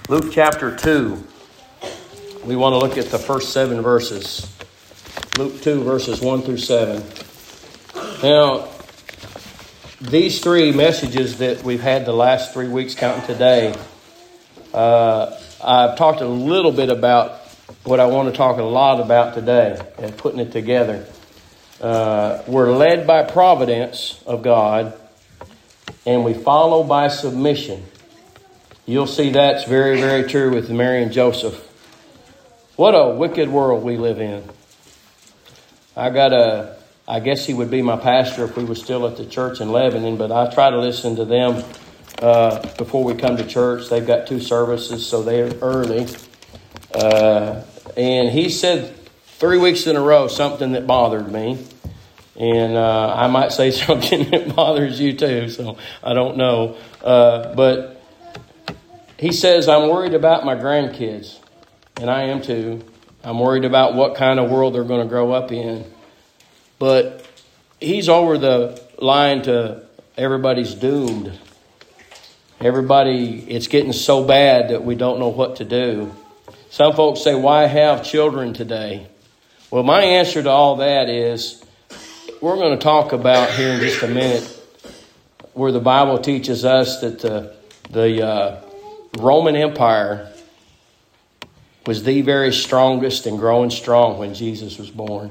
Luke chapter 2. We want to look at the first 7 verses. Luke 2, verses 1 through 7. Now, these 3 messages that we've had the last 3 weeks, counting today, I've talked a little bit about what I want to talk a lot about today and putting it together. We're led by providence of God, and we follow by submission. You'll see that's very, very true with Mary and Joseph. What a wicked world we live in. I guess he would be my pastor if we were still at the church in Lebanon, but I try to listen to them before we come to church. They've got 2 services, so they're early. And he said 3 weeks in a row something that bothered me. And I might say something that bothers you too, so I don't know. But he says, I'm worried about my grandkids, and I am too. I'm worried about what kind of world they're going to grow up in. But he's over the line to everybody's doomed. It's getting so bad that we don't know what to do. Some folks say, why have children today? Well, my answer to all that is, we're going to talk about here in just a minute where the Bible teaches us that the Roman Empire was the very strongest and growing strong when Jesus was born.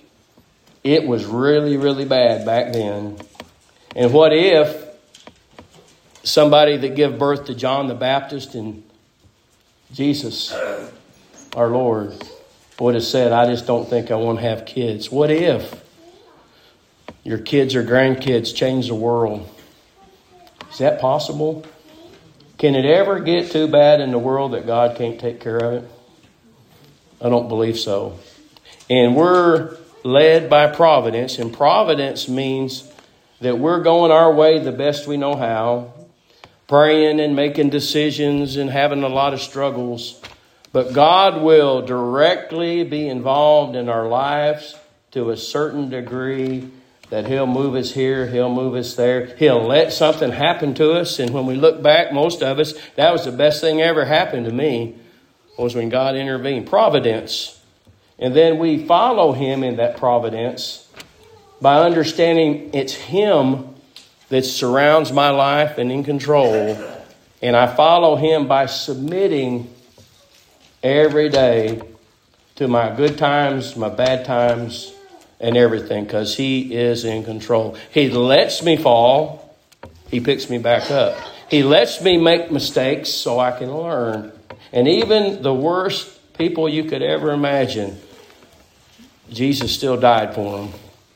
It was really, really bad back then. And what if somebody that gave birth to John the Baptist and Jesus, our Lord, would have said, I just don't think I want to have kids. What if your kids or grandkids change the world? Is that possible? Can it ever get too bad in the world that God can't take care of it? I don't believe so. And we're led by providence, and providence means that we're going our way the best we know how, praying and making decisions and having a lot of struggles. But God will directly be involved in our lives to a certain degree, that He'll move us here, He'll move us there. He'll let something happen to us. And when we look back, most of us, that was the best thing ever happened to me, was when God intervened. Providence. And then we follow Him in that providence by understanding it's Him that surrounds my life and in control. And I follow Him by submitting every day to my good times, my bad times, and everything, because He is in control. He lets me fall. He picks me back up. He lets me make mistakes so I can learn. And even the worst people you could ever imagine, Jesus still died for them.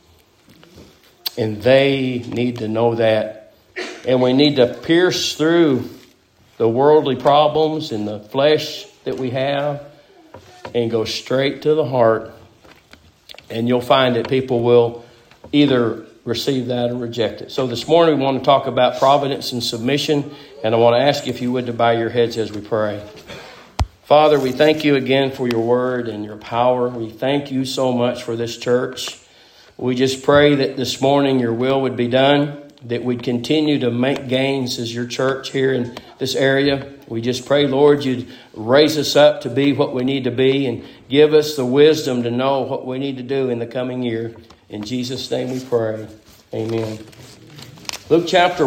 And they need to know that. And we need to pierce through the worldly problems and the flesh that we have and go straight to the heart. And you'll find that people will either receive that or reject it. So this morning we want to talk about providence and submission. And I want to ask you if you would to bow your heads as we pray. Father, we thank you again for your word and your power. We thank you so much for this church. We just pray that this morning your will would be done, that we'd continue to make gains as your church here in this area. We just pray, Lord, you'd raise us up to be what we need to be and give us the wisdom to know what we need to do in the coming year. In Jesus' name we pray. Amen. Luke chapter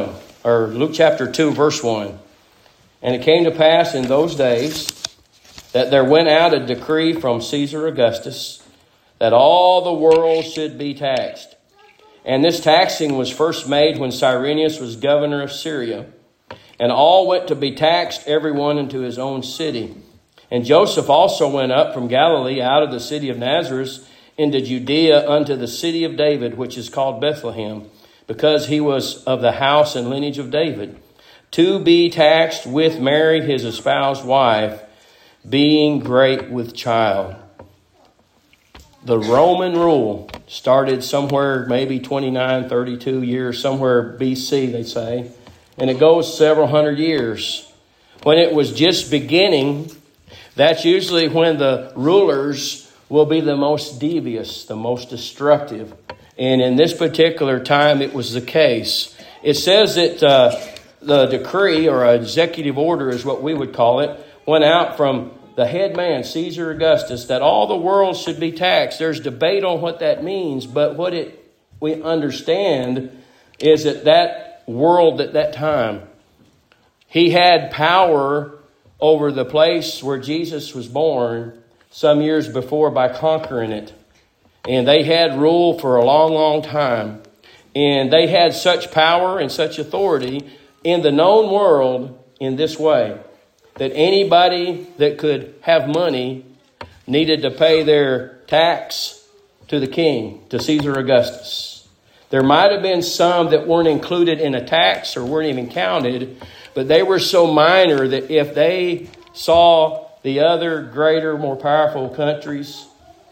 2, verse 1. And it came to pass in those days that there went out a decree from Caesar Augustus that all the world should be taxed. And this taxing was first made when Cyrenius was governor of Syria. And all went to be taxed, everyone into his own city. And Joseph also went up from Galilee out of the city of Nazareth into Judea unto the city of David, which is called Bethlehem, because he was of the house and lineage of David, to be taxed with Mary, his espoused wife, being great with child. The Roman rule started somewhere maybe 29, 32 years, somewhere BC, they say. And it goes several hundred years. When it was just beginning, that's usually when the rulers will be the most devious, the most destructive. And in this particular time, it was the case. It says that the decree, or executive order is what we would call it, went out from the head man, Caesar Augustus, that all the world should be taxed. There's debate on what that means, but we understand is that world at that time, he had power over the place where Jesus was born some years before by conquering it. And they had rule for a long, long time. And they had such power and such authority in the known world in this way, that anybody that could have money needed to pay their tax to the king, to Caesar Augustus. There might have been some that weren't included in a tax or weren't even counted, but they were so minor that if they saw the other greater, more powerful countries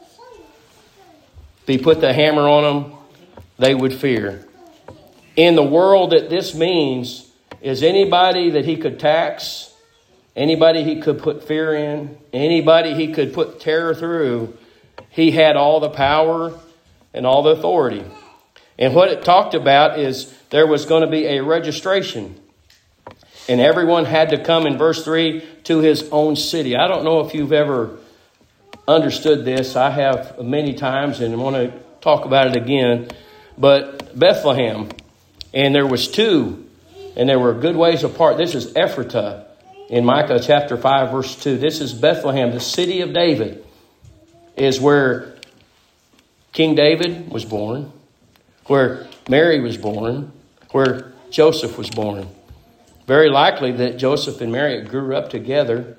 be put the hammer on them, they would fear. In the world that this means is anybody that he could tax, anybody he could put fear in, anybody he could put terror through, he had all the power and all the authority. And what it talked about is there was going to be a registration. And everyone had to come, in verse 3, to his own city. I don't know if you've ever understood this. I have many times and want to talk about it again. But Bethlehem, and there was two, and they were good ways apart. This is Ephratah in Micah chapter 5, verse 2. This is Bethlehem, the city of David, is where King David was born, where Mary was born, where Joseph was born. Very likely that Joseph and Mary grew up together,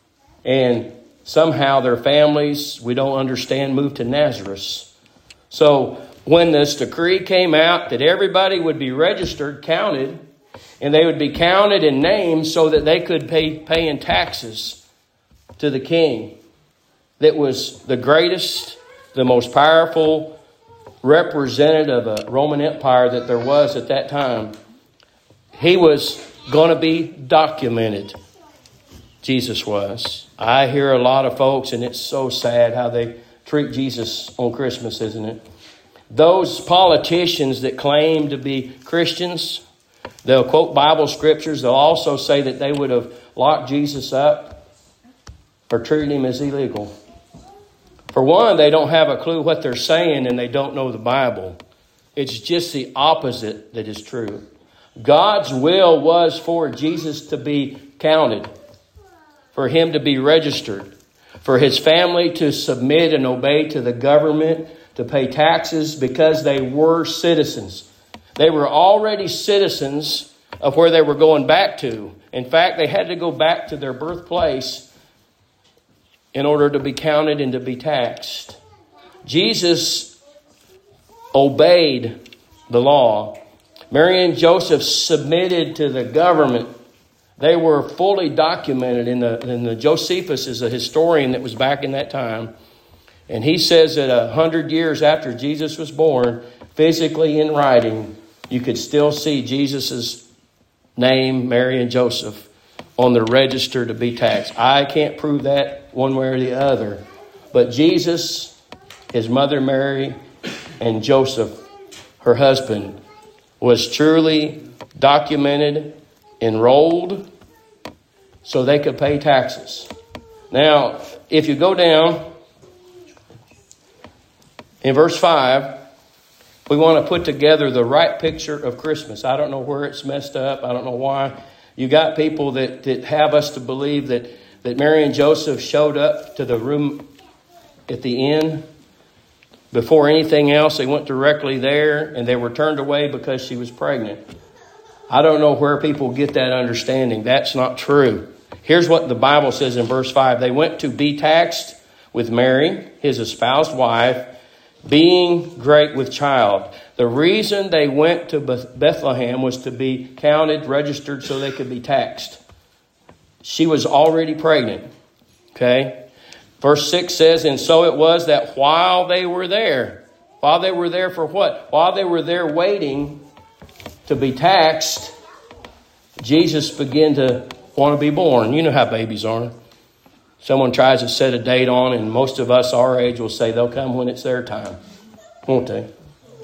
and somehow their families, we don't understand, moved to Nazareth. So when this decree came out that everybody would be registered, counted, and they would be counted and named so that they could pay in taxes to the king that was the greatest, the most powerful representative of a Roman Empire that there was at that time. He was going to be documented. Jesus was. I hear a lot of folks, and it's so sad how they treat Jesus on Christmas, isn't it? Those politicians that claim to be Christians, they'll quote Bible scriptures. They'll also say that they would have locked Jesus up or treated him as illegal. For one, they don't have a clue what they're saying, and they don't know the Bible. It's just the opposite that is true. God's will was for Jesus to be counted, for him to be registered, for his family to submit and obey to the government, to pay taxes because they were citizens. They were already citizens of where they were going back to. In fact, they had to go back to their birthplace in order to be counted and to be taxed. Jesus obeyed the law. Mary and Joseph submitted to the government. They were fully documented in the Josephus is a historian that was back in that time. And he says that 100 years after Jesus was born, physically in writing, you could still see Jesus' name, Mary and Joseph, on the register to be taxed. I can't prove that one way or the other. But Jesus, his mother Mary, and Joseph, her husband, was truly documented, enrolled, so they could pay taxes. Now, if you go down in verse 5, we want to put together the right picture of Christmas. I don't know where it's messed up. I don't know why. You got people that have us to believe that Mary and Joseph showed up to the room at the inn. Before anything else, they went directly there, and they were turned away because she was pregnant. I don't know where people get that understanding. That's not true. Here's what the Bible says in verse 5. They went to be taxed with Mary, his espoused wife, being great with child. The reason they went to Bethlehem was to be counted, registered, so they could be taxed. She was already pregnant. Okay? Verse 6 says, and so it was that while they were there for what? While they were there waiting to be taxed, Jesus began to want to be born. You know how babies are. Someone tries to set a date on, and most of us our age will say they'll come when it's their time, won't they?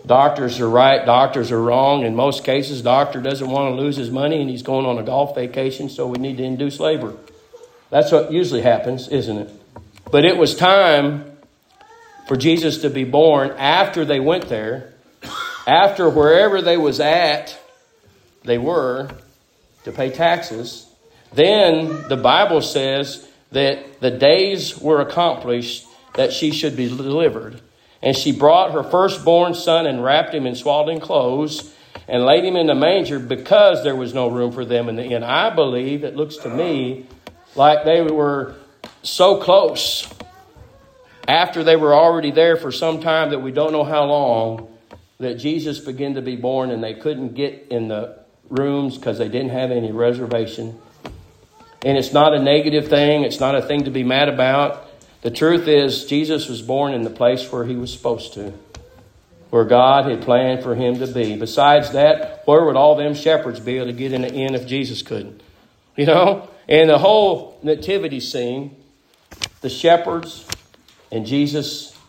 Doctors are right, doctors are wrong. In most cases, doctor doesn't want to lose his money and he's going on a golf vacation, so we need to induce labor. That's what usually happens, isn't it? But it was time for Jesus to be born after they went there, after wherever they was at, they were to pay taxes. Then the Bible says that the days were accomplished that she should be delivered. And she brought her firstborn son and wrapped him in swaddling clothes and laid him in the manger because there was no room for them in the inn. I believe, it looks to me like they were so close after they were already there for some time that we don't know how long, that Jesus began to be born and they couldn't get in the rooms because they didn't have any reservation. And it's not a negative thing. It's not a thing to be mad about. The truth is, Jesus was born in the place where he was supposed to, where God had planned for him to be. Besides that, where would all them shepherds be able to get in the inn if Jesus couldn't? You know? And the whole nativity scene, the shepherds and Jesus,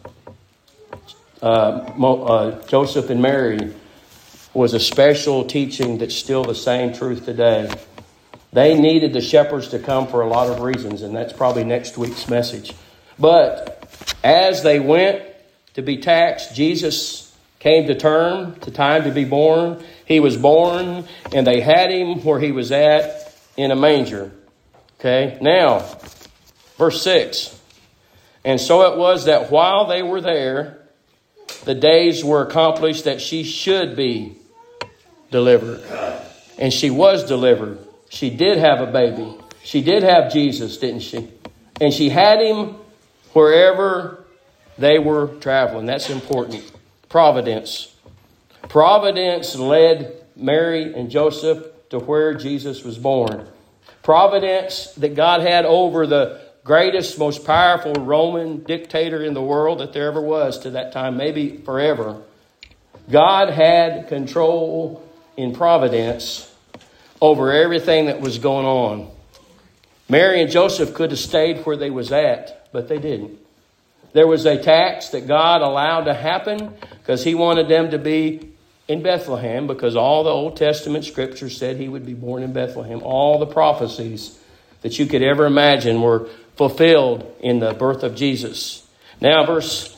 Joseph and Mary, was a special teaching that's still the same truth today. They needed the shepherds to come for a lot of reasons, and that's probably next week's message. But as they went to be taxed, Jesus came to term, to time to be born. He was born, and they had him where he was at in a manger. Okay, now, verse 6. And so it was that while they were there, the days were accomplished that she should be delivered. And she was delivered. She did have a baby. She did have Jesus, didn't she? And she had him wherever they were traveling. That's important. Providence. Providence led Mary and Joseph to where Jesus was born. Providence that God had over the greatest, most powerful Roman dictator in the world that there ever was to that time, maybe forever. God had control in providence over everything that was going on. Mary and Joseph could have stayed where they was at, but they didn't. There was a tax that God allowed to happen because he wanted them to be in Bethlehem, because all the Old Testament scriptures said he would be born in Bethlehem. All the prophecies that you could ever imagine were fulfilled in the birth of Jesus. Now, verse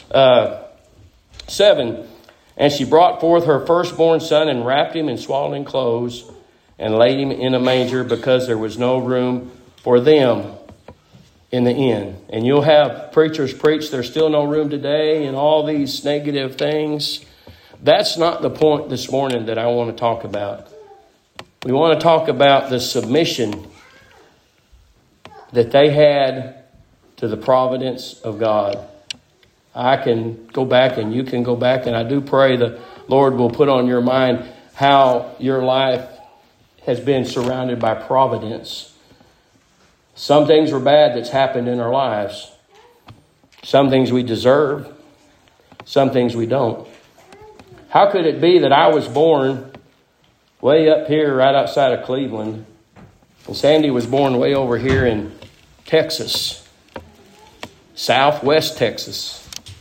7. And she brought forth her firstborn son and wrapped him in swaddling clothes and laid him in a manger because there was no room for them in the inn. And you'll have preachers preach there's still no room today and all these negative things. That's not the point this morning that I want to talk about. We want to talk about the submission that they had to the providence of God. I can go back and you can go back, and I do pray the Lord will put on your mind how your life has been surrounded by providence. Some things were bad that's happened in our lives. Some things we deserve. Some things we don't. How could it be that I was born way up here right outside of Cleveland, and Sandy was born way over here in Texas, southwest Texas?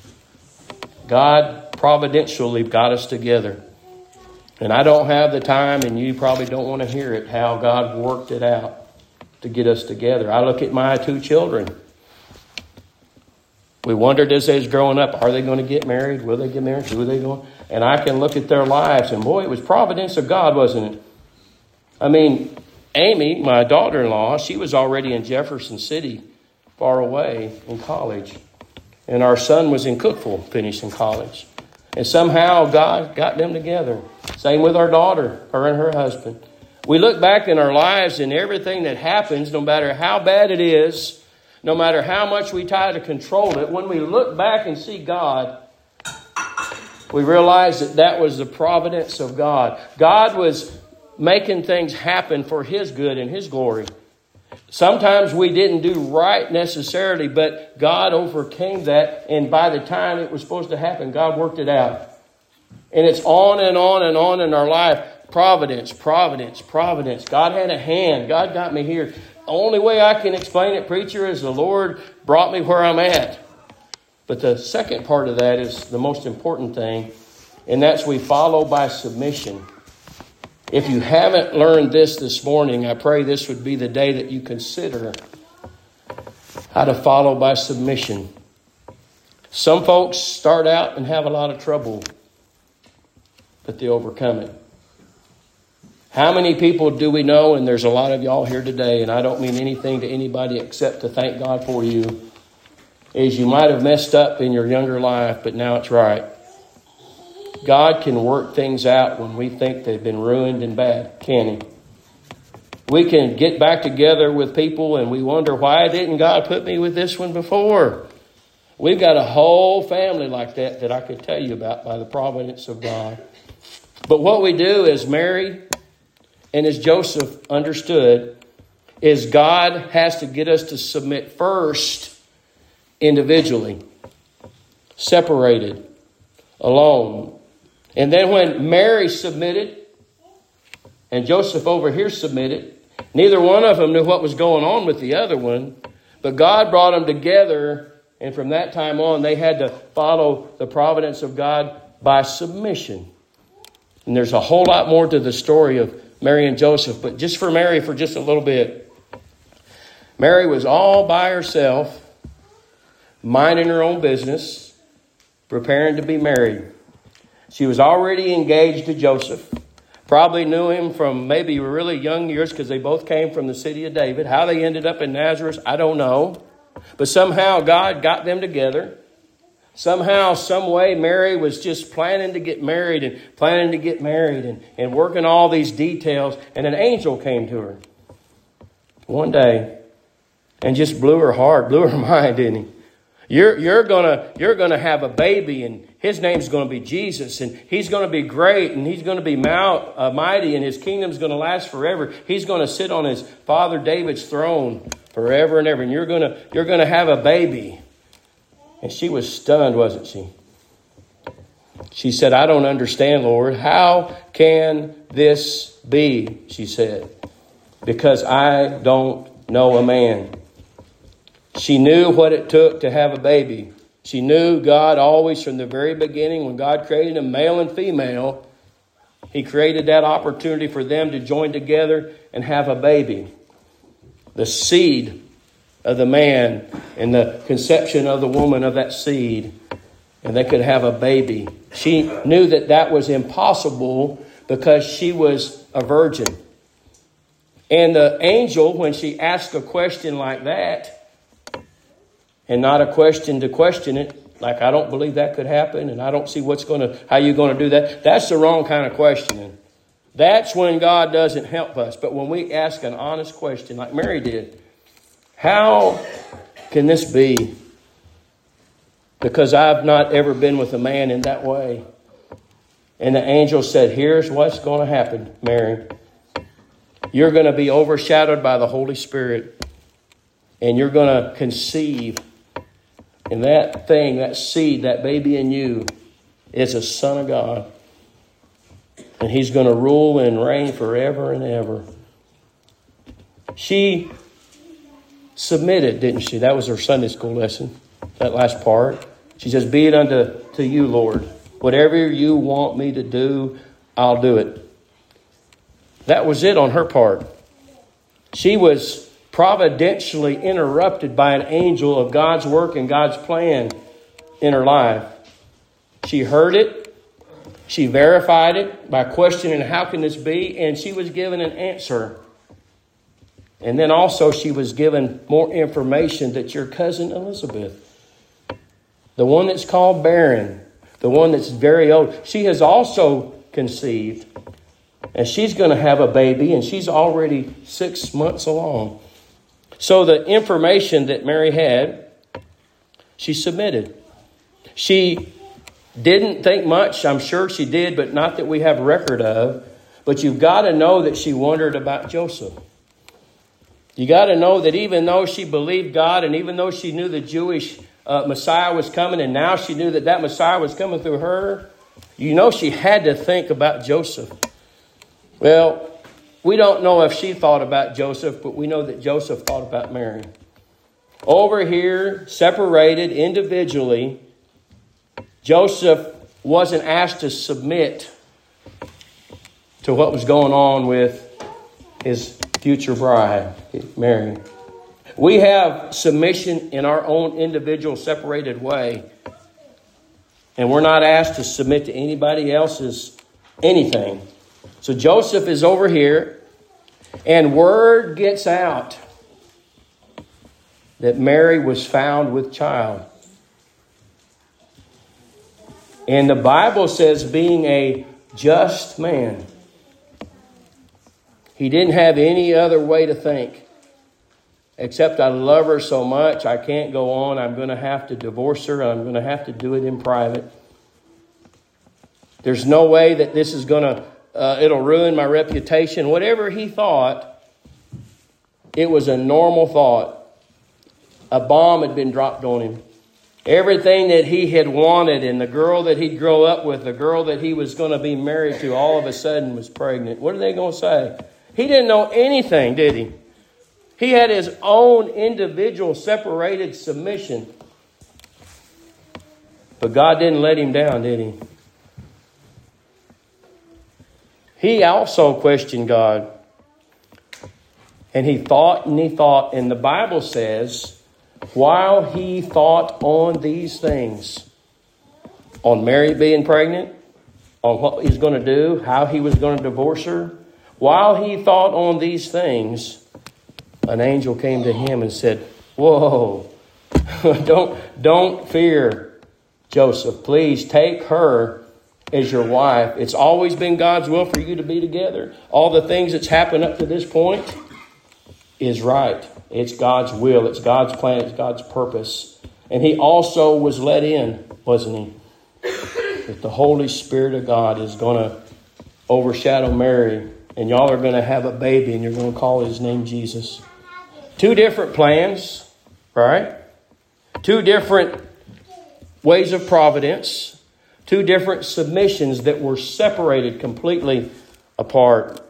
God providentially got us together. And I don't have the time, and you probably don't want to hear it, how God worked it out to get us together. I look at my two children. We wondered as they was growing up, are they going to get married? Will they get married? Who are they going? And I can look at their lives, and boy, it was providence of God, wasn't it? I mean, Amy, my daughter-in-law, she was already in Jefferson City, far away, in college. And our son was in Cookeville, finishing college. And somehow God got them together. Same with our daughter, her and her husband. We look back in our lives and everything that happens, no matter how bad it is, no matter how much we try to control it, when we look back and see God, we realize that that was the providence of God. God was making things happen for his good and his glory. Sometimes we didn't do right necessarily, but God overcame that. And by the time it was supposed to happen, God worked it out. And it's on and on and on in our life. Providence, providence, providence. God had a hand. God got me here. The only way I can explain it, preacher, is the Lord brought me where I'm at. But the second part of that is the most important thing, And that's we follow by submission. If you haven't learned this morning, I pray this would be the day that you consider how to follow by submission. Some folks start out and have a lot of trouble, but they overcome it. How many people do we know, and there's a lot of y'all here today, and I don't mean anything to anybody except to thank God for you, is you might have messed up in your younger life, but now it's right. God can work things out when we think they've been ruined and bad, can He? We can get back together with people and we wonder, why didn't God put me with this one before? We've got a whole family like that I could tell you about by the providence of God. But what we do as Mary and as Joseph understood is God has to get us to submit first individually, separated, alone. And then when Mary submitted and Joseph over here submitted, neither one of them knew what was going on with the other one, but God brought them together, and from that time on, they had to follow the providence of God by submission. And there's a whole lot more to the story of Mary and Joseph, but just for Mary for just a little bit. Mary was all by herself, minding her own business, preparing to be married. She was already engaged to Joseph. Probably knew him from maybe really young years because they both came from the city of David. How they ended up in Nazareth, I don't know. But somehow God got them together. Somehow, some way, Mary was just planning to get married and working all these details. And an angel came to her one day and just blew her heart, blew her mind, didn't he? You're gonna have a baby, and his name's going to be Jesus, and he's going to be great, and he's going to be mighty, and his kingdom's going to last forever. He's going to sit on his father David's throne forever and ever, and you're going to have a baby. And she was stunned, wasn't she? She said, I don't understand, Lord. How can this be? She said, because I don't know a man. She knew what it took to have a baby. She knew God always from the very beginning, when God created them male and female, He created that opportunity for them to join together and have a baby. The seed of the man and the conception of the woman of that seed, and they could have a baby. She knew that was impossible because she was a virgin. And the angel, when she asked a question like that, and not a question to question it, like, I don't believe that could happen, and I don't see how you're going to do that. That's the wrong kind of questioning. That's when God doesn't help us. But when we ask an honest question, like Mary did, how can this be? Because I've not ever been with a man in that way. And the angel said, here's what's going to happen, Mary. You're going to be overshadowed by the Holy Spirit, and you're going to conceive. And that thing, that seed, that baby in you is a son of God. And He's going to rule and reign forever and ever. She submitted, didn't she? That was her Sunday school lesson, that last part. She says, be it unto you, Lord. Whatever you want me to do, I'll do it. That was it on her part. She was providentially interrupted by an angel of God's work and God's plan in her life. She heard it. She verified it by questioning, how can this be? And she was given an answer. And then also she was given more information that your cousin Elizabeth, the one that's called barren, the one that's very old, she has also conceived. And she's going to have a baby, and she's already 6 months along. So the information that Mary had, she submitted. She didn't think much. I'm sure she did, but not that we have record of. But you've got to know that she wondered about Joseph. You got to know that even though she believed God, and even though she knew the Jewish Messiah was coming, and now she knew that Messiah was coming through her, you know she had to think about Joseph. Well, we don't know if she thought about Joseph, but we know that Joseph thought about Mary. Over here, separated individually, Joseph wasn't asked to submit to what was going on with his future bride, Mary. We have submission in our own individual separated way. And we're not asked to submit to anybody else's anything. So Joseph is over here, and word gets out that Mary was found with child. And the Bible says, being a just man, he didn't have any other way to think. Except I love her so much, I can't go on. I'm going to have to divorce her. I'm going to have to do it in private. There's no way that this is going to, it'll ruin my reputation. Whatever he thought, it was a normal thought. A bomb had been dropped on him. Everything that he had wanted, and the girl that he'd grow up with, the girl that he was going to be married to, all of a sudden was pregnant. What are they going to say? He didn't know anything, did he? He had his own individual separated submission. But God didn't let him down, did he? He also questioned God. And he thought and he thought. And the Bible says, while he thought on these things, on Mary being pregnant, on what he was going to do, how he was going to divorce her, while he thought on these things, an angel came to him and said, whoa, don't fear, Joseph. Please take her as your wife. It's always been God's will for you to be together. All the things that's happened up to this point is right. It's God's will. It's God's plan. It's God's purpose. And he also was let in, wasn't he? That the Holy Spirit of God is going to overshadow Mary. And y'all are going to have a baby and you're going to call his name Jesus. 2 different plans, right? 2 different ways of providence. 2 different submissions that were separated completely apart.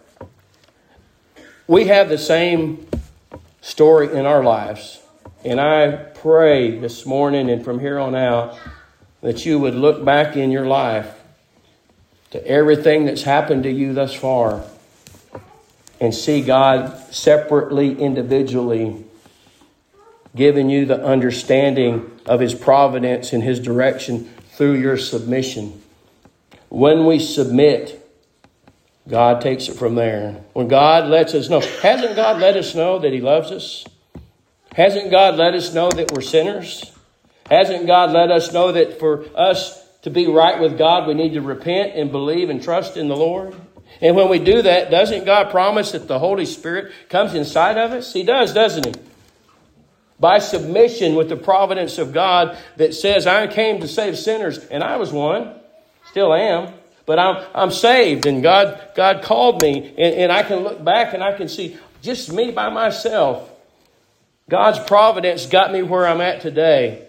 We have the same story in our lives. And I pray this morning and from here on out that you would look back in your life to everything that's happened to you thus far and see God separately, individually, giving you the understanding of his providence and his direction through your submission. When we submit, God takes it from there. When God lets us know, hasn't God let us know that he loves us? Hasn't God let us know that we're sinners? Hasn't God let us know that for us to be right with God, we need to repent and believe and trust in the Lord? And when we do that, doesn't God promise that the Holy Spirit comes inside of us? He does, doesn't he? By submission with the providence of God that says, I came to save sinners, and I was one, still am, but I'm saved, and God called me, and I can look back and I can see just me by myself. God's providence got me where I'm at today.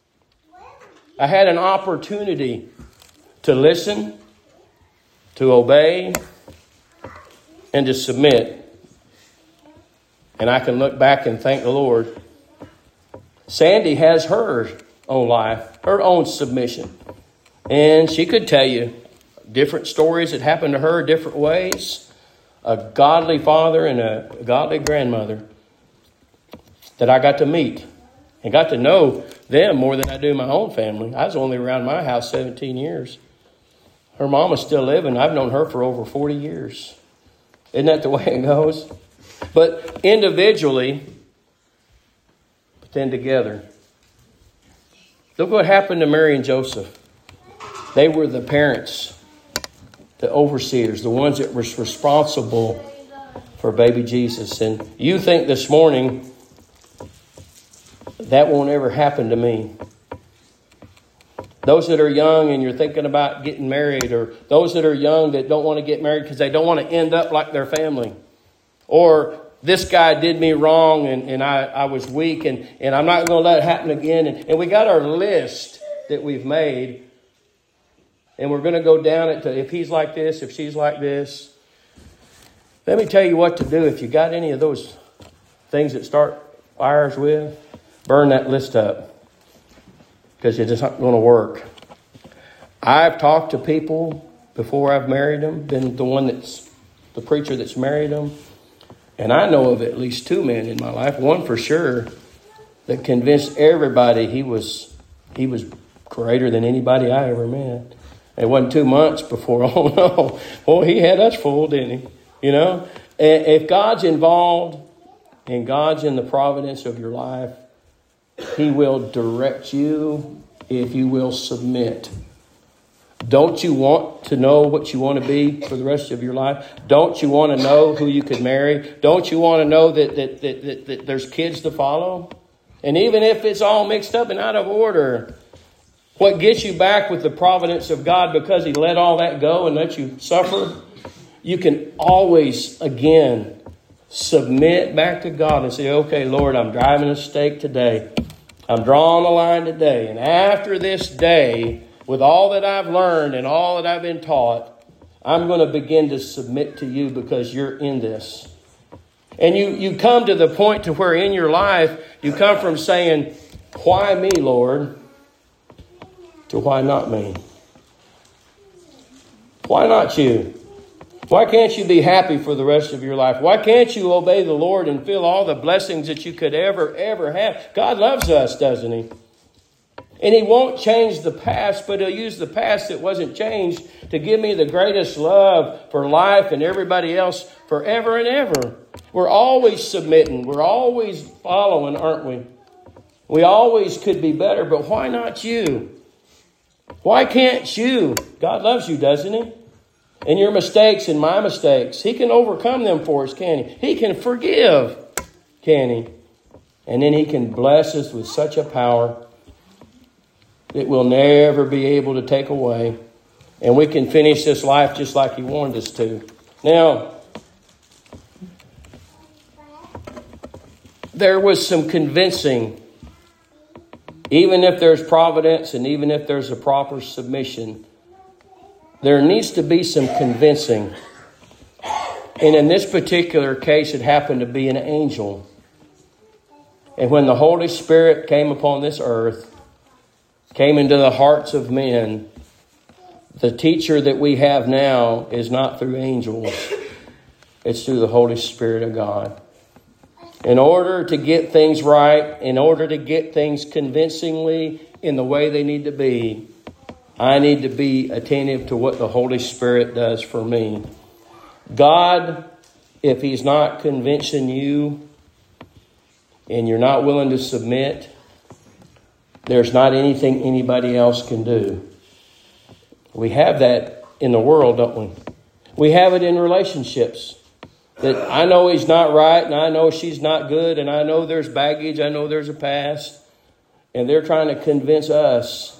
I had an opportunity to listen, to obey, and to submit. And I can look back and thank the Lord. Sandy has her own life, her own submission. And she could tell you different stories that happened to her different ways. A godly father and a godly grandmother that I got to meet and got to know them more than I do my own family. I was only around my house 17 years. Her mama's still living. I've known her for over 40 years. Isn't that the way it goes? But individually, but then together. Look what happened to Mary and Joseph. They were the parents, the overseers, the ones that were responsible for baby Jesus. And you think this morning, that won't ever happen to me. Those that are young and you're thinking about getting married, or those that are young that don't want to get married because they don't want to end up like their family. Or this guy did me wrong and I was weak and I'm not going to let it happen again. And we got our list that we've made. And we're going to go down it to if he's like this, if she's like this. Let me tell you what to do if you got any of those things that start fires with. Burn that list up. Because it's just not going to work. I've talked to people before I've married them, been the preacher that's married them. And I know of at least 2 men in my life, one for sure, that convinced everybody he was greater than anybody I ever met. It wasn't 2 months before, oh no, well, he had us fooled, didn't he? You know, if God's involved and God's in the providence of your life, He will direct you if you will submit. Don't you want to know what you want to be for the rest of your life? Don't you want to know who you could marry? Don't you want to know that there's kids to follow? And even if it's all mixed up and out of order, what gets you back with the providence of God because He let all that go and let you suffer, you can always, again, submit back to God and say, okay, Lord, I'm driving a stake today. I'm drawing a line today. And after this day, with all that I've learned and all that I've been taught, I'm going to begin to submit to you because you're in this. And you come to the point to where in your life, you come from saying, why me, Lord, to why not me? Why not you? Why can't you be happy for the rest of your life? Why can't you obey the Lord and feel all the blessings that you could ever have? God loves us, doesn't He? And He won't change the past, but He'll use the past that wasn't changed to give me the greatest love for life and everybody else forever and ever. We're always submitting. We're always following, aren't we? We always could be better, but why not you? Why can't you? God loves you, doesn't He? And your mistakes and my mistakes, He can overcome them for us, can He? He can forgive, can He? And then He can bless us with such a power that we'll never be able to take away. And we can finish this life just like He wanted us to. Now, there was some convincing, even if there's providence and even if there's a proper submission, there needs to be some convincing. And in this particular case, it happened to be an angel. And when the Holy Spirit came upon this earth, came into the hearts of men, the teacher that we have now is not through angels. It's through the Holy Spirit of God. In order to get things right, in order to get things convincingly in the way they need to be, I need to be attentive to what the Holy Spirit does for me. God, if He's not convincing you and you're not willing to submit, there's not anything anybody else can do. We have that in the world, don't we? We have it in relationships. That I know he's not right and I know she's not good and I know there's baggage, I know there's a past. And they're trying to convince us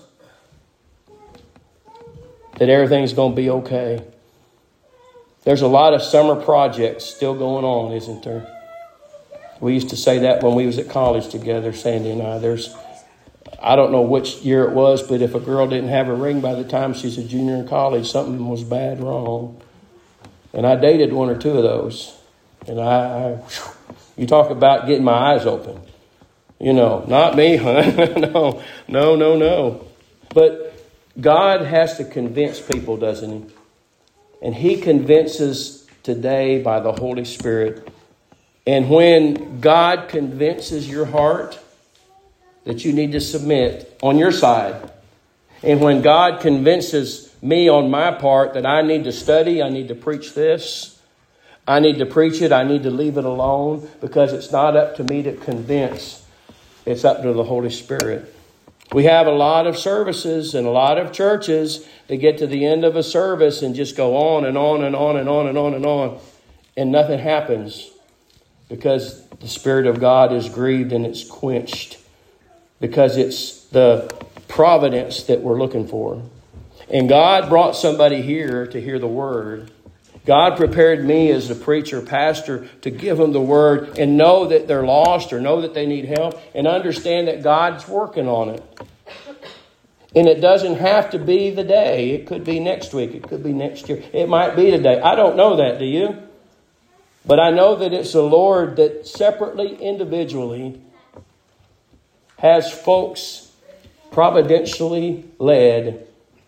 that everything's going to be okay. There's a lot of summer projects still going on, isn't there? We used to say that when we was at college together, Sandy and I. I don't know which year it was, but if a girl didn't have a ring by the time she's a junior in college, something was bad wrong. And I dated 1 or 2 of those. And you talk about getting my eyes open. You know, not me, huh? No. But God has to convince people, doesn't He? And He convinces today by the Holy Spirit. And when God convinces your heart that you need to submit on your side, and when God convinces me on my part that I need to study, I need to preach this, I need to preach it, I need to leave it alone, because it's not up to me to convince. It's up to the Holy Spirit. We have a lot of services and a lot of churches that get to the end of a service and just go on and on and on and on and on and on, and nothing happens because the Spirit of God is grieved and it's quenched, because it's the providence that we're looking for. And God brought somebody here to hear the word. God prepared me as a preacher, pastor, to give them the word and know that they're lost or know that they need help and understand that God's working on it. And it doesn't have to be the day. It could be next week. It could be next year. It might be today. I don't know that, do you? But I know that it's the Lord that separately, individually, has folks providentially led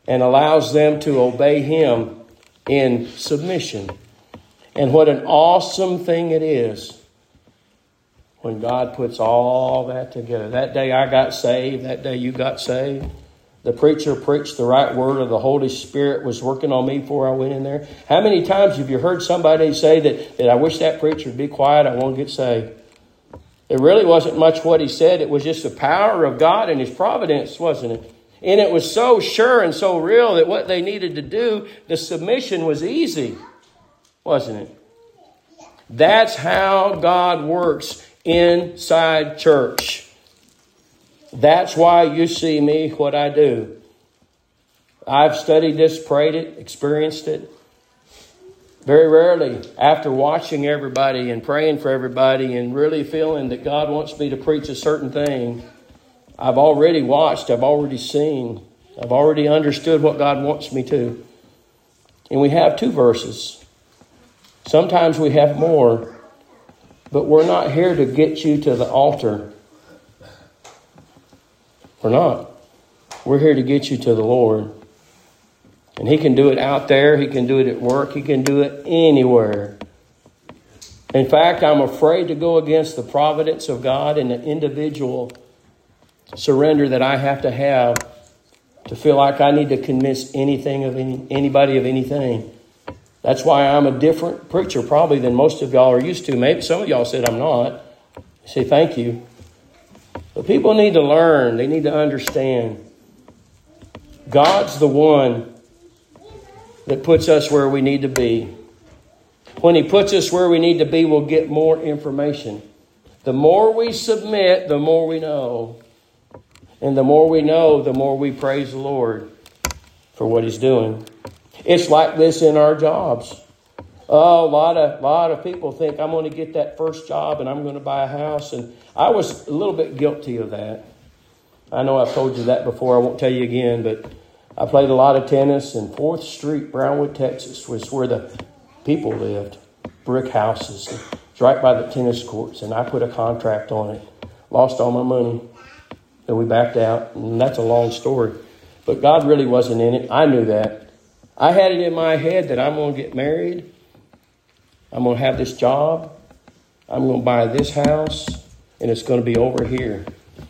and allows them to obey Him in submission. And what an awesome thing it is when God puts all that together. That day I got saved. That day you got saved. The preacher preached the right word, or the Holy Spirit was working on me before I went in there. How many times have you heard somebody say that I wish that preacher would be quiet, I want to get saved? It really wasn't much what he said. It was just the power of God and His providence, wasn't it? And it was so sure and so real that what they needed to do, the submission was easy, wasn't it? That's how God works inside church. That's why you see me what I do. I've studied this, prayed it, experienced it. Very rarely, after watching everybody and praying for everybody and really feeling that God wants me to preach a certain thing, I've already watched, I've already seen, I've already understood what God wants me to. And we have 2 verses. Sometimes we have more, but we're not here to get you to the altar. We're not. We're here to get you to the Lord. And He can do it out there. He can do it at work. He can do it anywhere. In fact, I'm afraid to go against the providence of God and the individual surrender that I have to feel like I need to convince anybody of anything. That's why I'm a different preacher probably than most of y'all are used to. Maybe some of y'all said I'm not. I say thank you. But people need to learn. They need to understand. God's the one that puts us where we need to be. When He puts us where we need to be, we'll get more information. The more we submit, the more we know. And the more we know, the more we praise the Lord for what He's doing. It's like this in our jobs. Oh, a lot of people think I'm going to get that first job and I'm going to buy a house. And I was a little bit guilty of that. I know I've told you that before. I won't tell you again. But I played a lot of tennis. And 4th Street, Brownwood, Texas was where the people lived. Brick houses. It's right by the tennis courts. And I put a contract on it. Lost all my money. And we backed out. And that's a long story. But God really wasn't in it. I knew that. I had it in my head that I'm going to get married. I'm going to have this job. I'm going to buy this house. And it's going to be over here.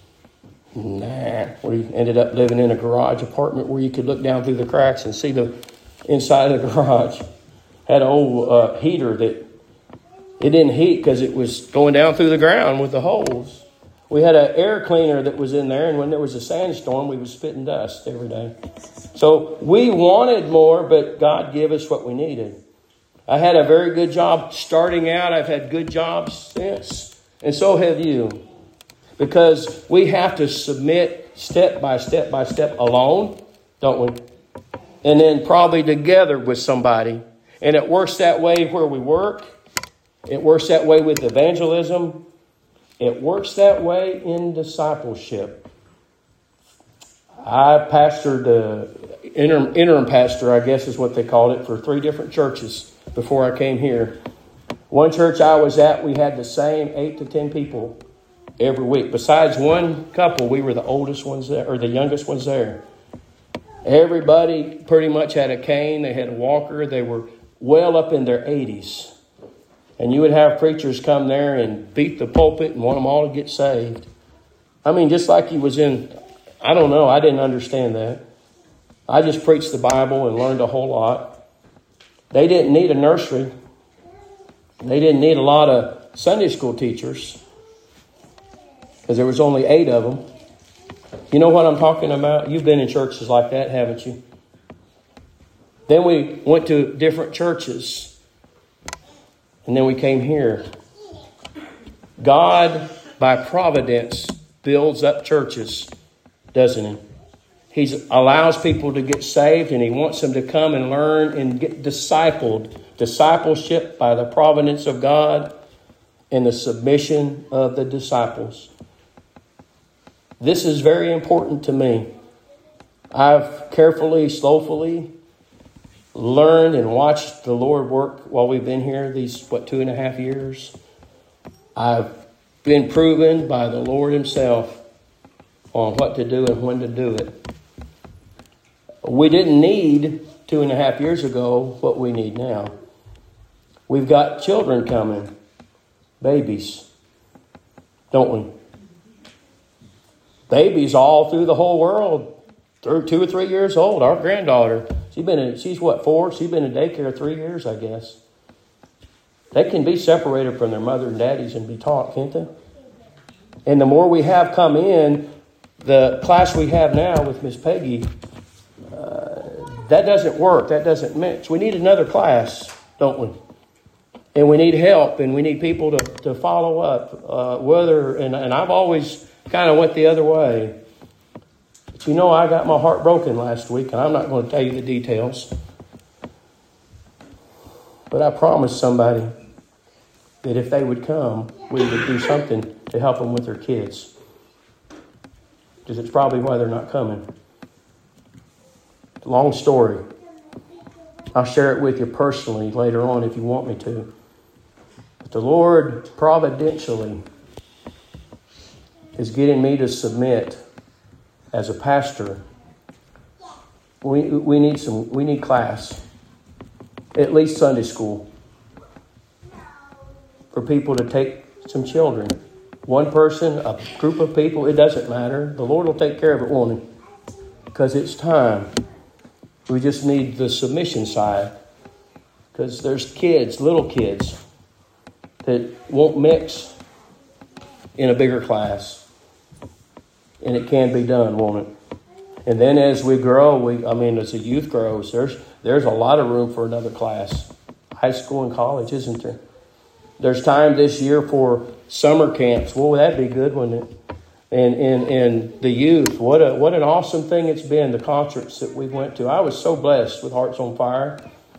Nah. We ended up living in a garage apartment where you could look down through the cracks and see the inside of the garage. Had an old heater that it didn't heat because it was going down through the ground with the holes. We had an air cleaner that was in there. And when there was a sandstorm, we was spitting dust every day. So we wanted more, but God gave us what we needed. I had a very good job starting out. I've had good jobs since. And so have you. Because we have to submit step by step alone, don't we? And then probably together with somebody. And it works that way where we work. It works that way with evangelism. It works that way in discipleship. I pastored, interim pastor, I guess is what they called it, for 3 different churches before I came here. One church I was at, we had the same 8 to 10 people every week. Besides one couple, we were the oldest ones there, or the youngest ones there. Everybody pretty much had a cane. They had a walker. They were well up in their 80s. And you would have preachers come there and beat the pulpit and want them all to get saved. I mean, just like he was in, I don't know, I didn't understand that. I just preached the Bible and learned a whole lot. They didn't need a nursery. They didn't need a lot of Sunday school teachers because there was only 8 of them. You know what I'm talking about? You've been in churches like that, haven't you? Then we went to different churches. And then we came here. God, by providence, builds up churches, doesn't He? He allows people to get saved, and He wants them to come and learn and get discipled. Discipleship by the providence of God and the submission of the disciples. This is very important to me. I've carefully, slowfully learned and watched the Lord work while we've been here these, 2.5 years. I've been proven by the Lord Himself on what to do and when to do it. We didn't need 2.5 years ago what we need now. We've got children coming, babies, don't we? Babies all through the whole world. They're 2 or 3 years old. Our granddaughter, she's what, 4? She's been in daycare 3 years, I guess. They can be separated from their mother and daddies and be taught, can't they? And the more we have come in, the class we have now with Miss Peggy, that doesn't work. That doesn't mix. We need another class, don't we? And we need help, and we need people to follow up. And I've always kind of went the other way. But I got my heart broken last week, and I'm not going to tell you the details. But I promised somebody that if they would come, we would do something to help them with their kids. Because it's probably why they're not coming. Long story. I'll share it with you personally later on if you want me to. But the Lord providentially is getting me to submit as a pastor. We need class. At least Sunday school. For people to take some children. One person, a group of people, it doesn't matter. The Lord will take care of it, won't He? Because it's time. We just need the submission side. Because there's kids, little kids, that won't mix in a bigger class. And it can be done, won't it? And then as we grow, as the youth grows, there's a lot of room for another class. High school and college, isn't there? There's time this year for summer camps. Well, that'd be good, wouldn't it? And the youth, what an awesome thing it's been, the concerts that we went to. I was so blessed with Hearts on Fire.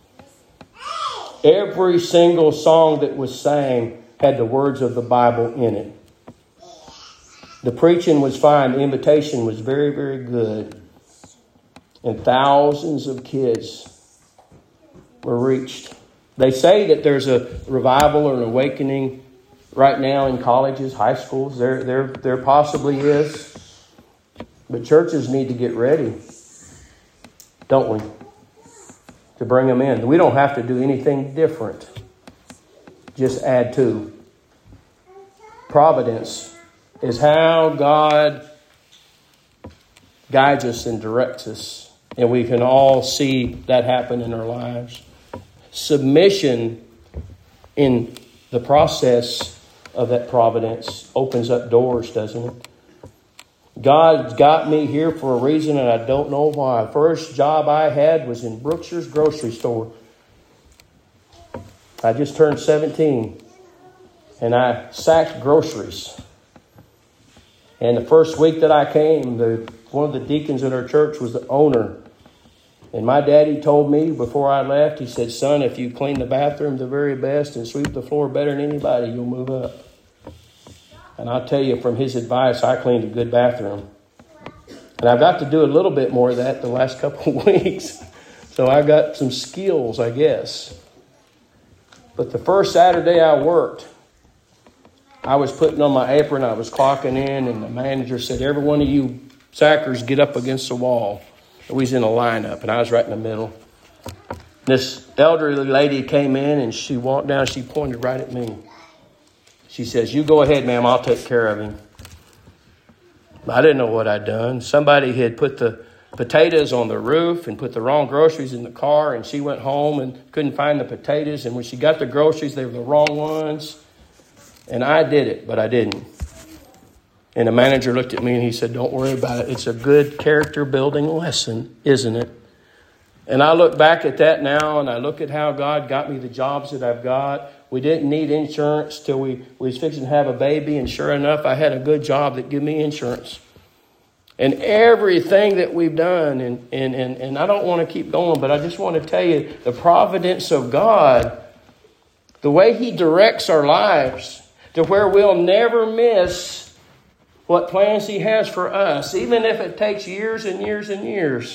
Every single song that was sang had the words of the Bible in it. The preaching was fine. The invitation was very, very good. And thousands of kids were reached. They say that there's a revival or an awakening right now in colleges, high schools. There possibly is. But churches need to get ready, don't we? To bring them in. We don't have to do anything different. Just add to. Providence is how God guides us and directs us. And we can all see that happen in our lives. Submission in the process of that providence opens up doors, doesn't it? God's got me here for a reason, and I don't know why. First job I had was in Brookshire's grocery store. I just turned 17, and I sacked groceries. And the first week that I came, one of the deacons at our church was the owner. And my daddy told me before I left, he said, son, if you clean the bathroom the very best and sweep the floor better than anybody, you'll move up. And I'll tell you, from his advice, I cleaned a good bathroom. And I've got to do a little bit more of that the last couple of weeks. So I got some skills, I guess. But the first Saturday I worked, I was putting on my apron, I was clocking in, and the manager said, every one of you sackers get up against the wall. We was in a lineup, and I was right in the middle. This elderly lady came in, and she walked down. She pointed right at me. She says, you go ahead, ma'am. I'll take care of him. I didn't know what I'd done. Somebody had put the potatoes on the roof and put the wrong groceries in the car, and she went home and couldn't find the potatoes. And when she got the groceries, they were the wrong ones. And I did it, but I didn't. And the manager looked at me and he said, don't worry about it. It's a good character building lesson, isn't it? And I look back at that now, and I look at how God got me the jobs that I've got. We didn't need insurance till we was fixing to have a baby. And sure enough, I had a good job that gave me insurance. And everything that we've done, and I don't want to keep going, but I just want to tell you the providence of God, the way He directs our lives to where we'll never miss what plans He has for us, even if it takes years and years and years.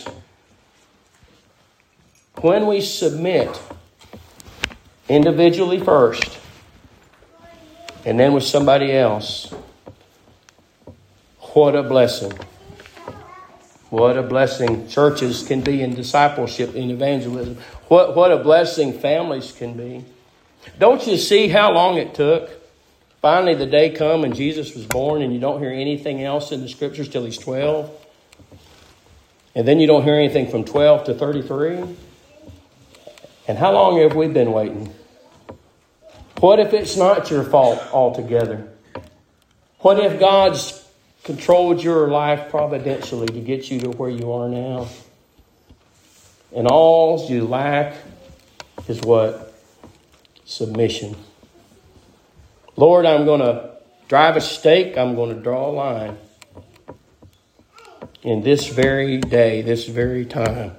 When we submit individually first, and then with somebody else, what a blessing. What a blessing churches can be in discipleship, in evangelism. What a blessing families can be. Don't you see how long it took? Finally, the day come and Jesus was born, and you don't hear anything else in the Scriptures till he's 12. And then you don't hear anything from 12 to 33. And how long have we been waiting? What if it's not your fault altogether? What if God's controlled your life providentially to get you to where you are now? And all you lack is what? Submission. Lord, I'm going to drive a stake. I'm going to draw a line. In this very day, this very time,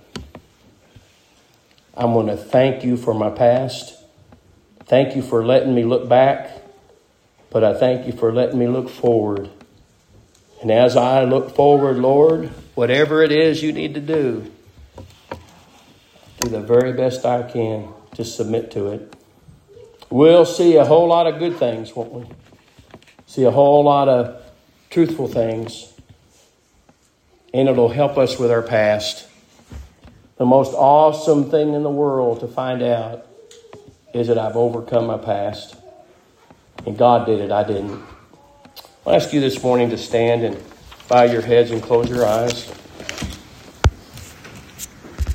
I'm going to thank you for my past. Thank you for letting me look back. But I thank you for letting me look forward. And as I look forward, Lord, whatever it is you need to do the very best I can to submit to it. We'll see a whole lot of good things, won't we? See a whole lot of truthful things. And it'll help us with our past. The most awesome thing in the world to find out is that I've overcome my past. And God did it, I didn't. I'll ask you this morning to stand and bow your heads and close your eyes.